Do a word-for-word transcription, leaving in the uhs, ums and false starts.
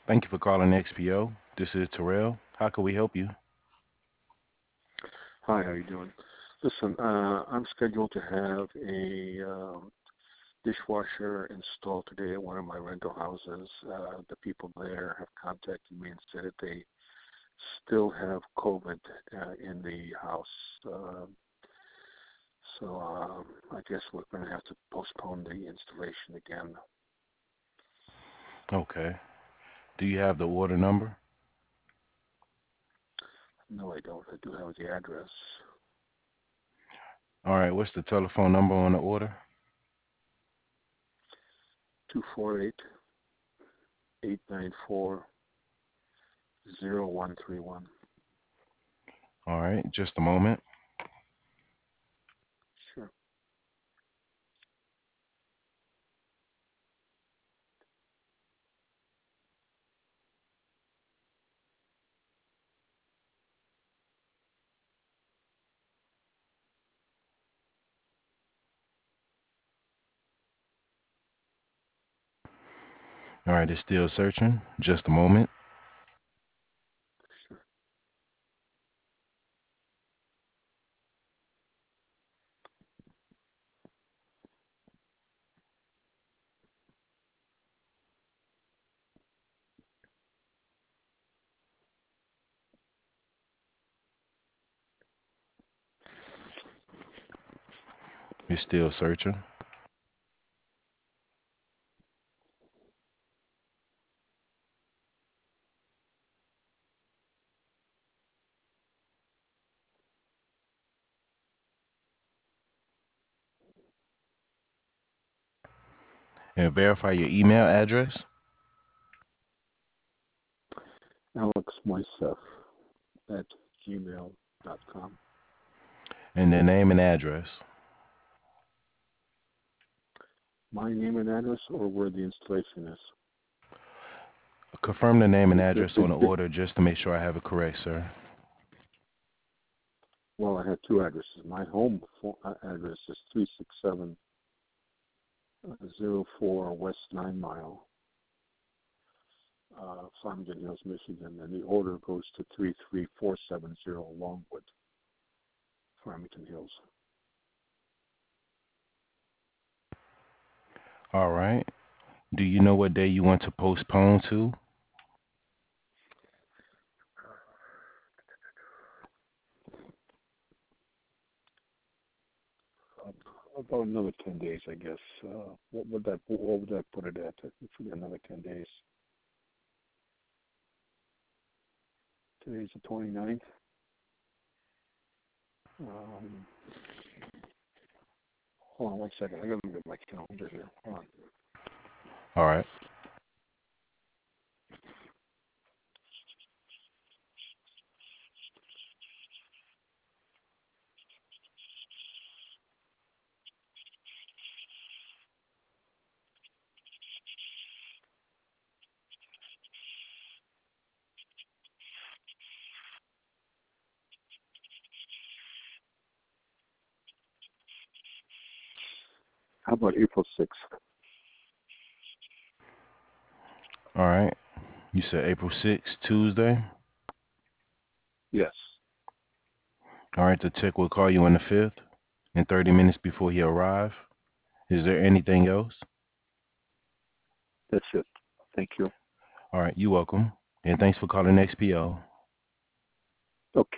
Thank you for calling X P O. This is Terrell. How can we help you? Hi, how you doing? Listen, uh, I'm scheduled to have a um, dishwasher installed today at one of my rental houses. Uh, the people there have contacted me and said that they still have COVID uh, in the house. Uh, so um, I guess we're going to have to postpone the installation again. Okay. Do you have the order number? No, I don't. I do have the address. All right. What's the telephone number on the order? two four eight, eight nine four, zero one three one. All right. Just a moment. Sure. All right. It's still searching. Just a moment. Sure. It's still searching. And verify your email address Alex Moisef at gmail dot com. and the name and address. My name and address, or where the installation is? Confirm the name and The, the, address the, on the the, order just to make sure I have it correct, sir. well, I have two addresses. My home phone uh, address is three six seven zero four West Nine Mile, uh, Farmington Hills, Michigan, and the order goes to three three four seven zero Longwood, Farmington Hills. All right. Do you know what day you want to postpone to? Uh, about another ten days, I guess. Uh, what would that what would that put it at? For another ten days. Today's the twenty-ninth. Um, hold on one second. I gotta look at my calendar here. Hold on. All right. How about April sixth? All right. You said April sixth, Tuesday. Yes, All right. The tech will call you on the fifth in thirty minutes before he arrive. Is there anything else? that's it. Thank you. All right. You're welcome. And thanks for calling X P O.